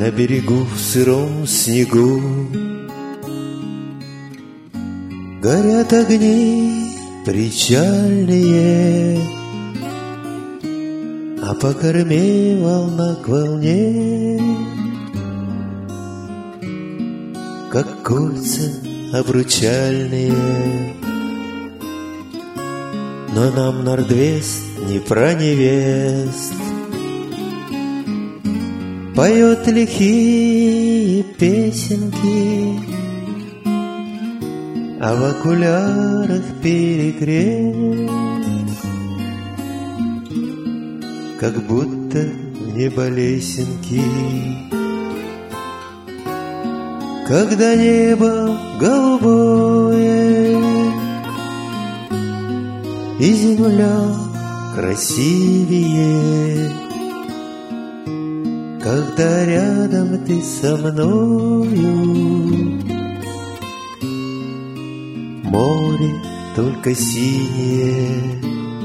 на берегу в сыром снегу горят огни причальные, а по корме волна к волне, как кольца обручальные. Но нам Норд-Вест не про невест, поет лихие песенки, а в окулярах перекрест, как будто в небо лесенки. Когда небо голубое и земля красивее, когда рядом ты со мною, море только синее,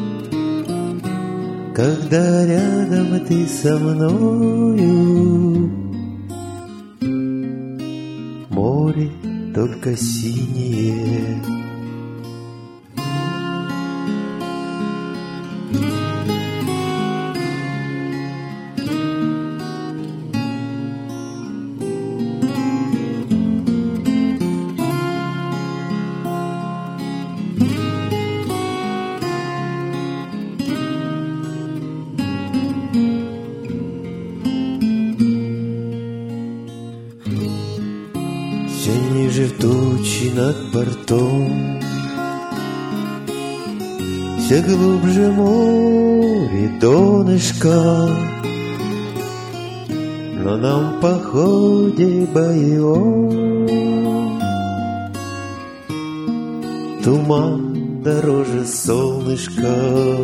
когда рядом ты со мною, море только синее. Все ниже в тучи над бортом, все глубже море донышко, но нам по ходе боевом туман дороже солнышка.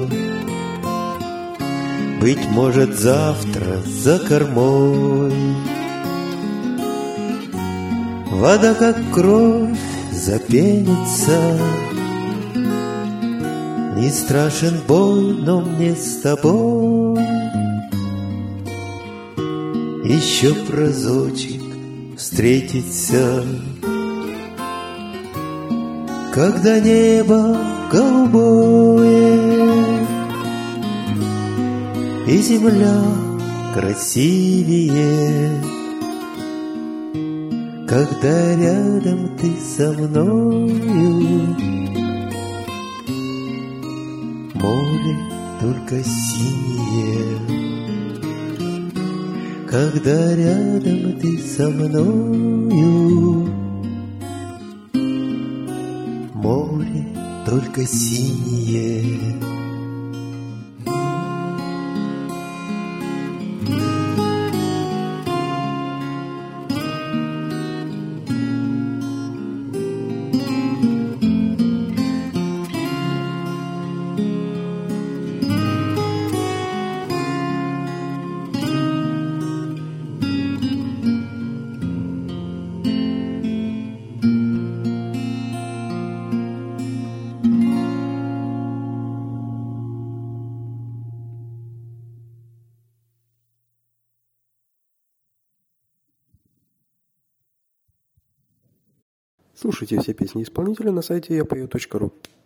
Быть может, завтра за кормой вода, как кровь, запенится. Не страшен бой, но мне с тобой еще б разочек встретиться. Когда небо голубое и земля красивее, когда рядом ты со мною, море только синее, когда рядом ты со мною, море только синее. Слушайте все песни исполнителя на сайте yapою.ru.